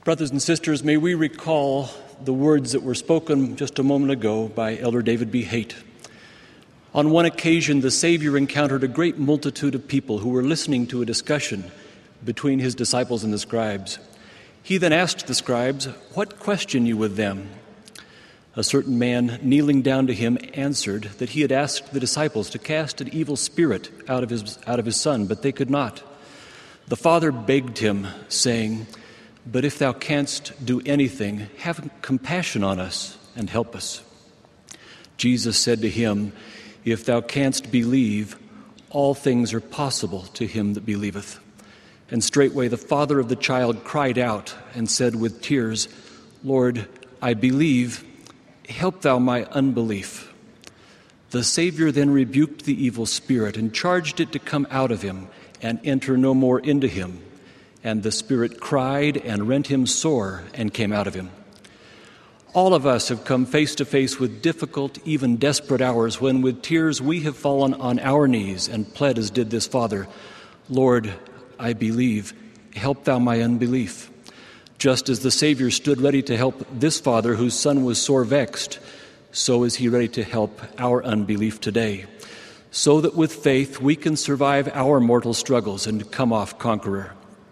Brothers and sisters, may we recall the words that were spoken just a moment ago by Elder David B. Haight. On one occasion, the Savior encountered a great multitude of people who were listening to a discussion between his disciples and the scribes. He then asked the scribes, "What question you with them?" A certain man, kneeling down to him, answered that he had asked the disciples to cast an evil spirit out of his son, but they could not. The Father begged him, saying, "But if thou canst do anything, have compassion on us and help us." Jesus said to him, "If thou canst believe, all things are possible to him that believeth." And straightway the father of the child cried out and said with tears, "Lord, I believe, help thou my unbelief." The Savior then rebuked the evil spirit and charged it to come out of him and enter no more into him. And the spirit cried and rent him sore and came out of him. All of us have come face to face with difficult, even desperate hours when with tears we have fallen on our knees and pled as did this father, "Lord, I believe, help thou my unbelief." Just as the Savior stood ready to help this father whose son was sore vexed, so is he ready to help our unbelief today, so that with faith we can survive our mortal struggles and come off conqueror.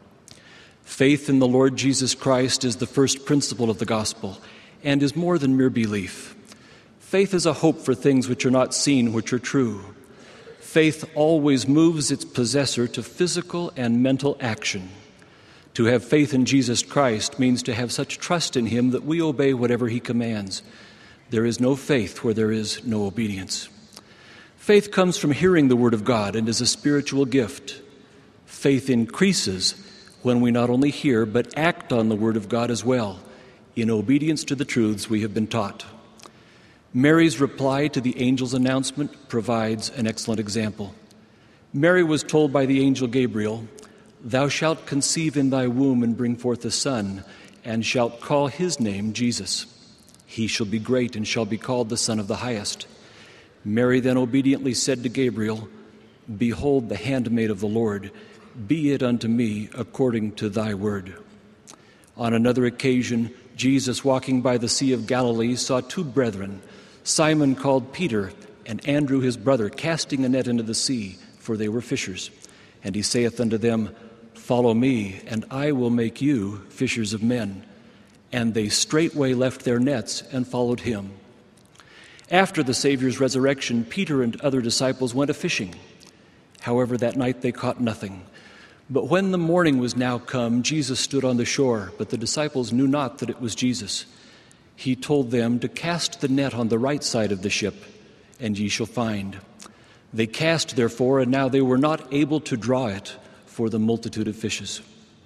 Faith in the Lord Jesus Christ is the first principle of the gospel and is more than mere belief. Faith is a hope for things which are not seen, which are true. Faith always moves its possessor to physical and mental action. To have faith in Jesus Christ means to have such trust in him that we obey whatever he commands. There is no faith where there is no obedience. Faith comes from hearing the word of God and is a spiritual gift. Faith increases when we not only hear but act on the word of God as well, in obedience to the truths we have been taught. Mary's reply to the angel's announcement provides an excellent example. Mary was told by the angel Gabriel, "Thou shalt conceive in thy womb and bring forth a son, and shalt call his name Jesus. He shall be great and shall be called the Son of the Highest." Mary then obediently said to Gabriel, "Behold the handmaid of the Lord, be it unto me according to thy word." On another occasion, Jesus, walking by the Sea of Galilee, saw two brethren, Simon called Peter, and Andrew his brother, casting a net into the sea, for they were fishers. And he saith unto them, "Follow me, and I will make you fishers of men." And they straightway left their nets and followed him. After the Savior's resurrection, Peter and other disciples went a-fishing. However, that night they caught nothing. But when the morning was now come, Jesus stood on the shore, but the disciples knew not that it was Jesus. He told them to cast the net on the right side of the ship, and ye shall find. They cast, therefore, and now they were not able to draw it for the multitude of fishes.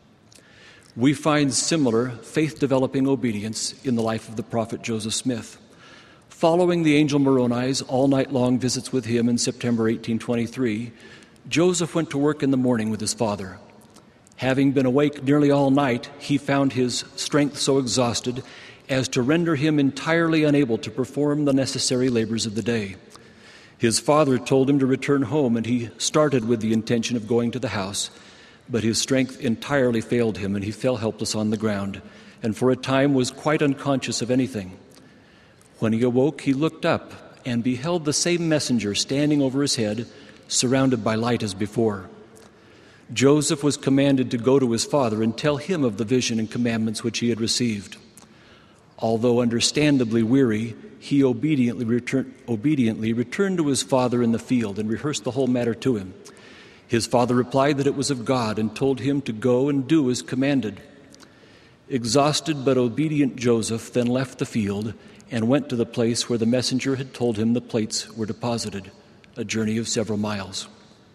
We find similar faith-developing obedience in the life of the prophet Joseph Smith. Following the angel Moroni's all-night-long visits with him in September 1823, Joseph went to work in the morning with his father. Having been awake nearly all night, he found his strength so exhausted as to render him entirely unable to perform the necessary labors of the day. His father told him to return home, and he started with the intention of going to the house, but his strength entirely failed him, and he fell helpless on the ground, and for a time was quite unconscious of anything. When he awoke, he looked up and beheld the same messenger standing over his head, surrounded by light as before. Joseph was commanded to go to his father and tell him of the vision and commandments which he had received. Although understandably weary, he obediently returned to his father in the field and rehearsed the whole matter to him. His father replied that it was of God and told him to go and do as commanded. Exhausted but obedient Joseph then left the field and went to the place where the messenger had told him the plates were deposited, a journey of several miles.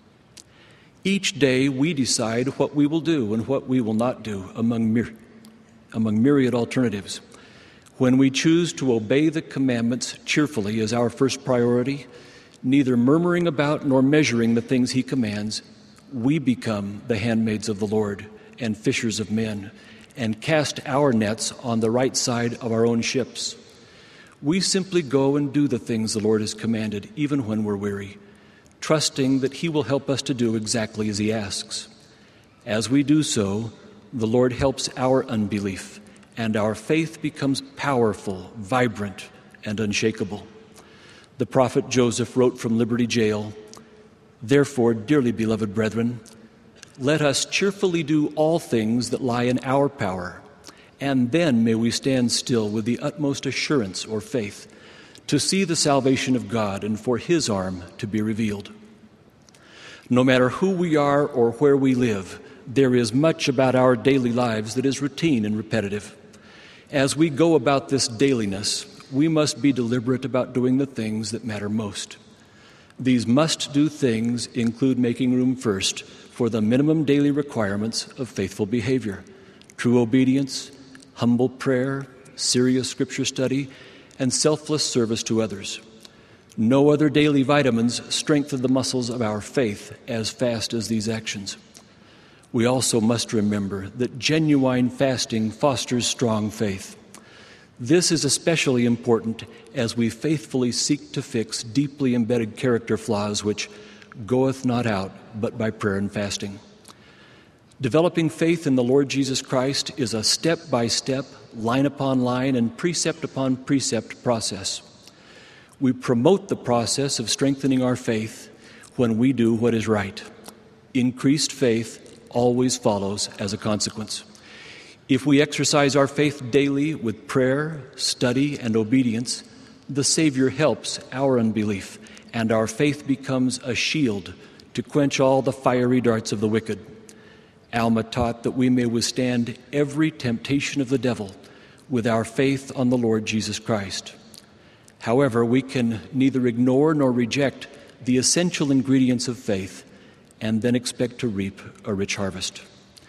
Each day we decide what we will do and what we will not do among myriad alternatives. When we choose to obey the commandments cheerfully as our first priority, neither murmuring about nor measuring the things he commands, we become the handmaids of the Lord and fishers of men, and cast our nets on the right side of our own ships. We simply go and do the things the Lord has commanded, even when we're weary, trusting that he will help us to do exactly as he asks. As we do so, the Lord helps our unbelief and our faith becomes powerful, vibrant, and unshakable. The prophet Joseph wrote from Liberty Jail, "Therefore, dearly beloved brethren, let us cheerfully do all things that lie in our power, and then may we stand still with the utmost assurance or faith to see the salvation of God and for His arm to be revealed." No matter who we are or where we live, there is much about our daily lives that is routine and repetitive. As we go about this dailiness, we must be deliberate about doing the things that matter most. These must-do things include making room first for the minimum daily requirements of faithful behavior, true obedience, humble prayer, serious scripture study, and selfless service to others. No other daily vitamins strengthen the muscles of our faith as fast as these actions. We also must remember that genuine fasting fosters strong faith. This is especially important as we faithfully seek to fix deeply embedded character flaws which goeth not out but by prayer and fasting. Developing faith in the Lord Jesus Christ is a step-by-step, line upon line, and precept upon precept process. We promote the process of strengthening our faith when we do what is right. Increased faith always follows as a consequence. If we exercise our faith daily with prayer, study, and obedience, the Savior helps our unbelief, and our faith becomes a shield to quench all the fiery darts of the wicked. Alma taught that we may withstand every temptation of the devil with our faith on the Lord Jesus Christ. However, we can neither ignore nor reject the essential ingredients of faith and then expect to reap a rich harvest.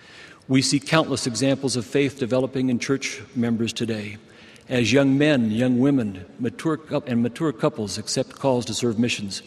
We see countless examples of faith developing in church members today as young men, young women, mature couples accept calls to serve missions,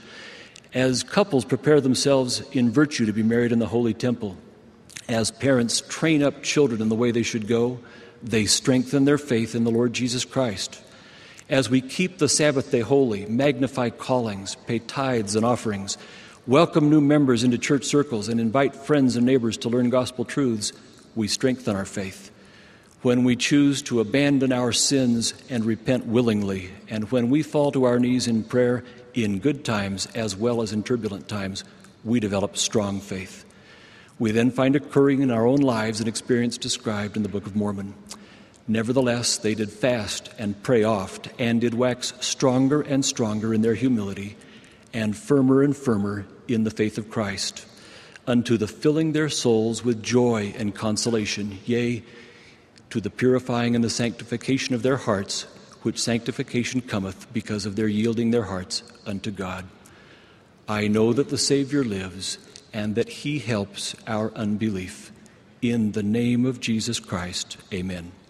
as couples prepare themselves in virtue to be married in the Holy Temple, as parents train up children in the way they should go, they strengthen their faith in the Lord Jesus Christ. As we keep the Sabbath day holy, magnify callings, pay tithes and offerings, welcome new members into church circles, and invite friends and neighbors to learn gospel truths, we strengthen our faith. When we choose to abandon our sins and repent willingly, and when we fall to our knees in prayer in good times as well as in turbulent times, we develop strong faith. We then find occurring in our own lives an experience described in the Book of Mormon. Nevertheless, they did fast and pray oft, and did wax stronger and stronger in their humility, and firmer in the faith of Christ, unto the filling their souls with joy and consolation, yea, to the purifying and the sanctification of their hearts, which sanctification cometh because of their yielding their hearts unto God. I know that the Savior lives, and that He helps our unbelief. In the name of Jesus Christ, amen.